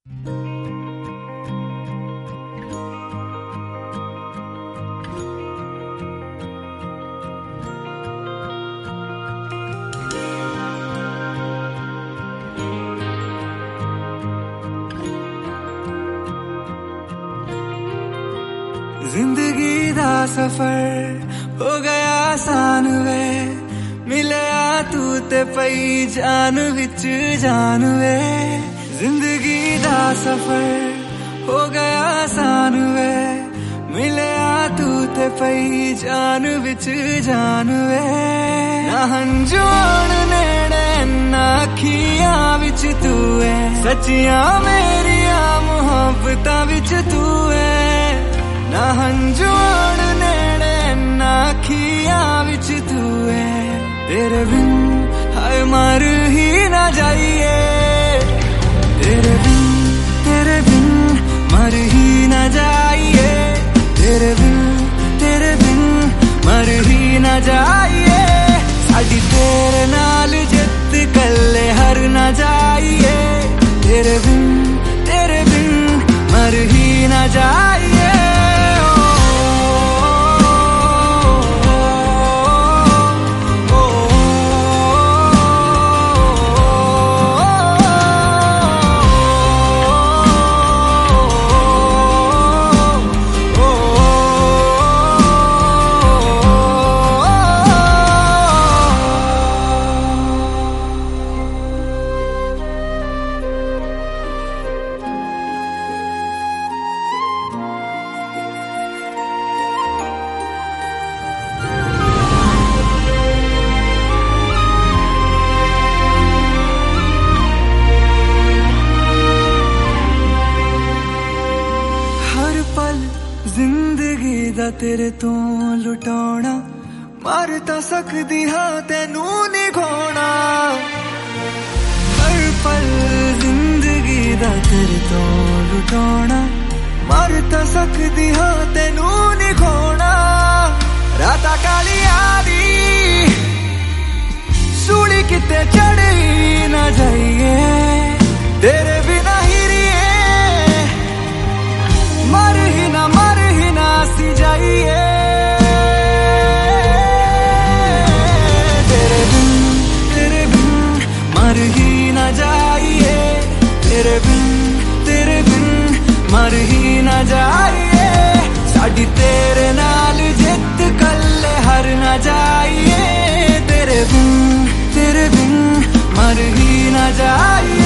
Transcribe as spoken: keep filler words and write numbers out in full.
जिंदगी दा सफर हो गया आसान वे, मिलया तू ते पई जान विच जान वे। जिंदगी दा सफर हो गया आसान वे, मिलया तू ते पई जान विच जान वे। ना हंजून नेड़े ना अखियां विच तू है, सच्चियां मेरिया मुहब्बतां विच तू है। ना हंजून नेड़े ना अखियां विच तू है, तेरे बिन हाय मर ही ना जाइए। तेरे बिन तेरे बिन मर ही ना जाइए, तेरे बिन तेरे बिन मर ही ना जाइए। साडी तेरे नाल जित कल्ले हर ना जाइए, तेरे बिन तेरे बिन मर ही ना जाइए। जिंदगी दा तेरे तो लुटाना, मार ता सकदी हाँ तेनू नहीं खोना। हर पल जिंदगी दा तेरे तो लुटाना, मार ता सकदी हाँ तेनू नहीं खोना। राता कालिया दी सूली किते चढ़ी ना जाइए, तेरे बिना ही मर ही ना मर ही ना सी जाइए। तेरे बिन तेरे बिन मर ही ना जाइए, तेरे बिन तेरे बिन मर ही ना जाइए। साडी तेरे नाल जित कल्ले हर ना जाइए, तेरे बिन तेरे बिन मर ही ना जाइए।